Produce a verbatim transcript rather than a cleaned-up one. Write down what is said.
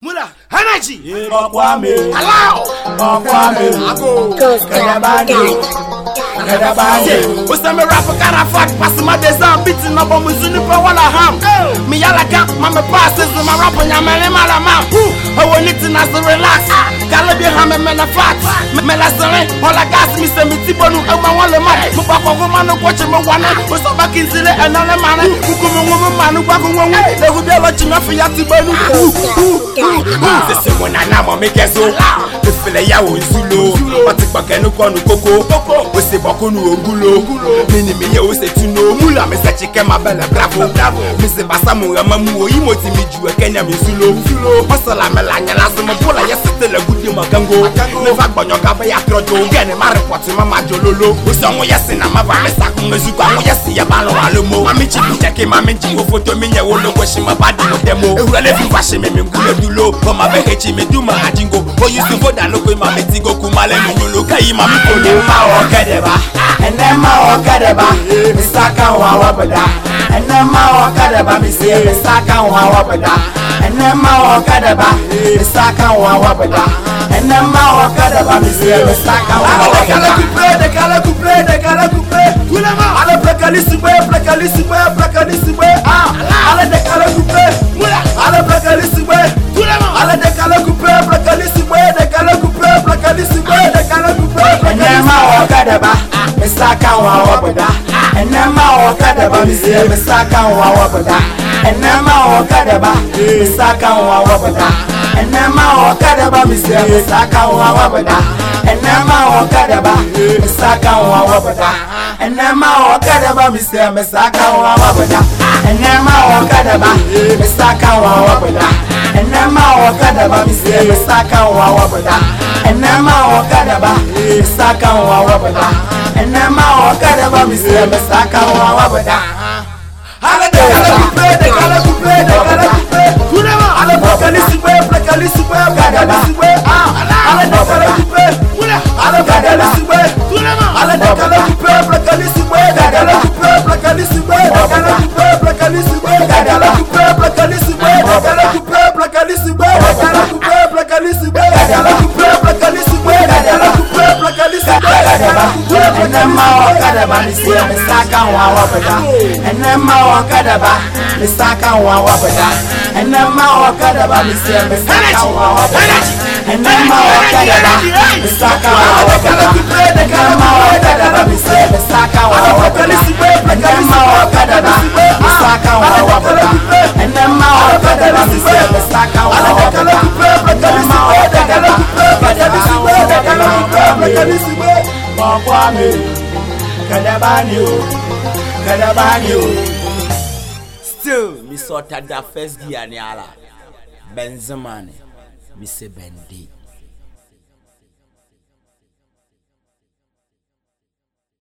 Mula, energy. Allow. What's the rapper got a fuck? Pass my design, beating up on Muzuni for one ham. Me yalla cap, mama passes, my rapper, Yamala Malama. I want it to not relax. Galabi Hammer, men a fat. Melasane, all I got me some Tibonu, and my one of my Papa woman watching my one. What's up back in Zille and another man who come a woman man who back on they will be watching up for Yatibonu. The same when I now make a so the Filaya Zulu, but the Bakano Coco, we say Bakunu Gulo, Mini me, we say to know Mula, Mister Chikama Bella, bravo, bravo, Mister Basamu, Mamu, Imoti, you a Kenya, Zulu, Masala Melania, Lasamapola, yes, still a good Magango, never but your Gabaya Trojo, again, a Maripot, Mama Jololo, who some yes in a Mava, Sakumazuka, yes, Yabano, Alumo, Mamichi, Jackie, Mamichi, who photo me, I will look washing my body with demo, who are living washing me, Gulo, for my Behechi, Meduma, Jingo, for you to vote and look with my Metigo Kumale, look at him, I'm Kadeba, and then my Kadeba, Misaka Wawabada, and then my Kadeba, Misaka Wawabada, and then my Kadeba, Misaka Wawabada, and then my Kadeba, Misaka Wawabada. The color to play, the color to play, I don't play Calisibwe, play Calisibwe, play Calisibwe, ah, I let the color to play, I don't play Calisibwe, I let the color to play, play Calisibwe, the color to play, play Calisibwe, the color to play, and then my Kadeba, Misaka Wawabada, and then my Kadeba, Misaka Wawabada, and then my Kadeba, Misaka Wawabada, and then my Kadeba, Misaka Wawabada, and then my Kadeba, Misaka Wawabada, and then my Kadeba, Misaka Wawabada, and then my Kadeba, Misaka Wawabada, and then my Kadeba, Misaka Wawabada, and then my Kadeba, Misaka Wawabada, and then my Kadeba, Misaka Wawabada. I let the color play, the color to play, the color to play. I let the Calisibwe, play Calisibwe, Calisibwe. I let the color to play. I let the Calisibwe. I let the color to play, play Calisibwe, the color to play, play Calisibwe, the color to play, play Calisibwe, the color to play, play Calisibwe, the color to play, play Calisibwe, the color to play, play Calisibwe, the color to play, play Calisibwe, the color to play, play Calisibwe. And then my Kadaba, Misaka Wawabada, and then my Kadaba, Misaka Wawabada, and then my Kadaba, Misaka Wawabada, and then my Kadaba, Misaka Wawabada, and then my Kadaba, Misaka Wawabada, and then my Kadaba, Misaka Wawabada, and then my Kadaba, Misaka Wawabada, and then my Kadaba, still, me sorted the first year, Benzema, Mister Bendy.